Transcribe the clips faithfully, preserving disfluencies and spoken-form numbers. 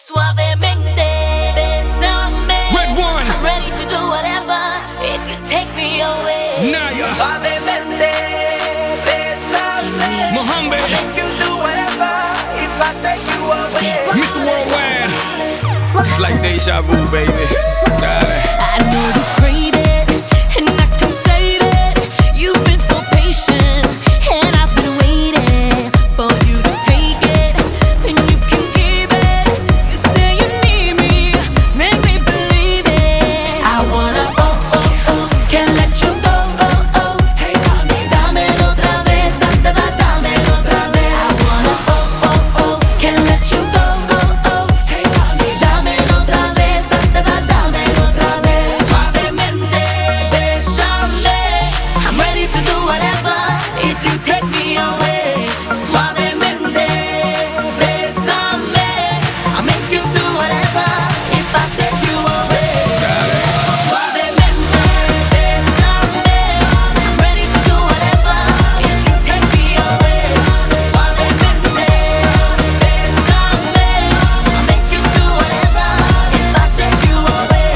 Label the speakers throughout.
Speaker 1: Suavemente, bésame.
Speaker 2: Red One.
Speaker 1: I'm ready to do whatever if you take me away.
Speaker 2: Naya.
Speaker 3: Suavemente, bésame.
Speaker 2: Mohammed.
Speaker 3: I make you do whatever if I take you away.
Speaker 2: Mister Worldwide. It's like deja vu, baby. Dale.
Speaker 1: I know you crave it, and I can save it. You've been so patient, and I've been waiting for you to take it, and you can keep it. You say you need me, make me believe it. I wanna oh oh oh, can't let you go oh oh. Hey mami, dámelo otra vez, da da da, dámelo otra vez. I wanna oh oh oh, can't let you go oh oh. Hey mami, dámelo otra vez, da da da, dámelo otra vez. Suavemente, bésame. I'm ready to do whatever if you take me away. Suavemente, bésame. I'll make you do whatever if I take you away. Suavemente, bésame. I'm ready to do whatever if you take me away. Suavemente, bésame. I'll make you do whatever if I take you away.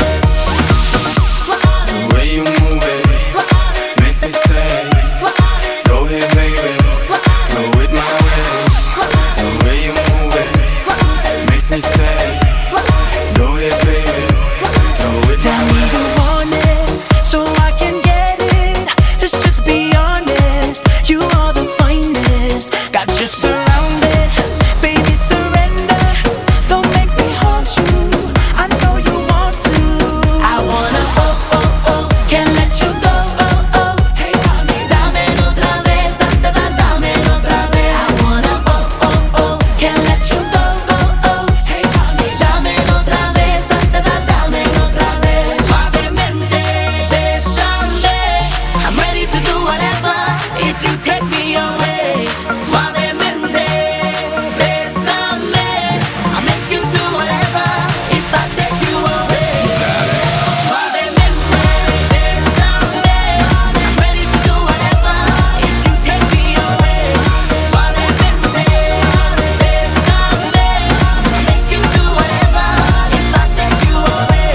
Speaker 4: The way you move it makes me say, go ahead, baby, go with my way. The way you move it makes me say, go ahead, baby, go with
Speaker 3: Tell
Speaker 4: my
Speaker 3: me
Speaker 4: way.
Speaker 3: you want it, so I can get it. Let's just be honest, you are the finest. Got you surrounded, baby surrender. Don't make me haunt you, I know you want to.
Speaker 1: I wanna oh oh oh, can't let you go oh oh. Hey mami, dámelo otra vez, da da da, dámelo otra vez. I wanna oh oh oh, can't let you go oh oh. Hey mami, dámelo otra vez, da da da, dámelo otra vez. Suavemente, bésame. I'm ready to do whatever if you take me away. Suavemente, bésame. I'll make you do whatever if I take you away. Suavemente, bésame. I'm ready to do whatever if you take me away. Suavemente, bésame. I'll make you do whatever if I take you away.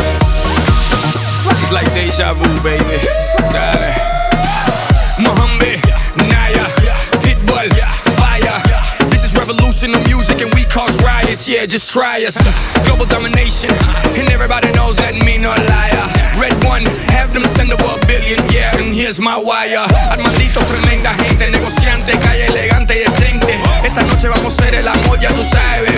Speaker 2: It's like deja vu, baby. Dale. Mohammed, Naya, Pitbull, Fire. This is revolution of music and we cause riots. Yeah, just try us. Global domination, and everybody knows that me no liar. Red One, have them send over a billion, yeah, and here's my wire. Armandito, tremenda gente, negociante, calle elegante y decente. Esta noche vamos a hacer el amor, ya tú sabes.